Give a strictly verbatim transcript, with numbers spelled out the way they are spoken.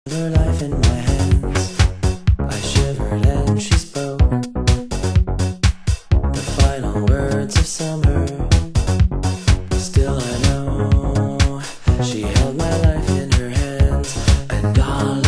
her life in my hands. I shivered and she spoke the final words of summer. Still I know she held my life in her hands, and all